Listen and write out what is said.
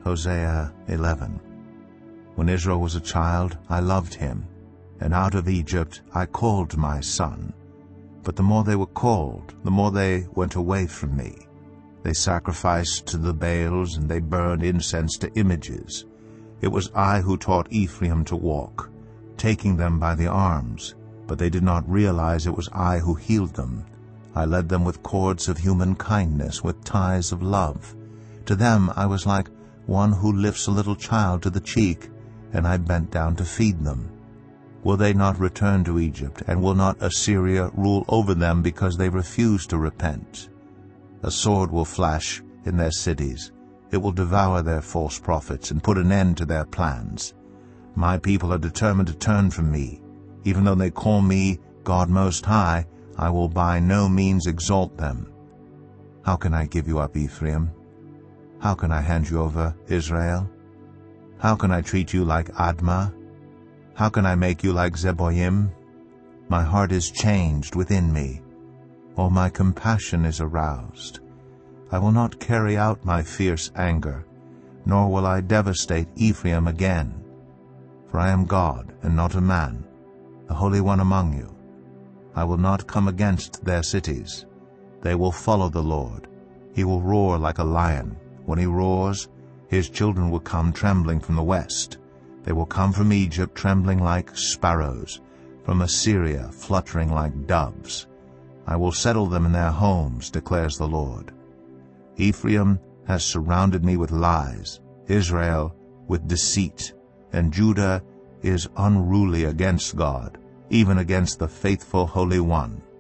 Hosea 11. When Israel was a child, I loved him, and out of Egypt I called my son. But the more they were called, the more they went away from me. They sacrificed to the Baals, and they burned incense to images. It was I who taught Ephraim to walk, taking them by the arms, but they did not realize it was I who healed them. I led them with cords of human kindness, with ties of love. To them I was like one who lifts a little child to the cheek, and I bent down to feed them. Will they not return to Egypt, and will not Assyria rule over them because they refuse to repent? A sword will flash in their cities. It will devour their false prophets and put an end to their plans. My people are determined to turn from me. Even though they call me God Most High, I will by no means exalt them. How can I give you up, Ephraim? How can I hand you over, Israel? How can I treat you like Admah? How can I make you like Zeboim? My heart is changed within me. All my compassion is aroused. I will not carry out my fierce anger, nor will I devastate Ephraim again. For I am God and not a man, the Holy One among you. I will not come against their cities. They will follow the Lord. He will roar like a lion. When he roars, his children will come trembling from the west. They will come from Egypt trembling like sparrows, from Assyria fluttering like doves. I will settle them in their homes, declares the Lord. Ephraim has surrounded me with lies, Israel with deceit, and Judah is unruly against God, even against the faithful Holy One.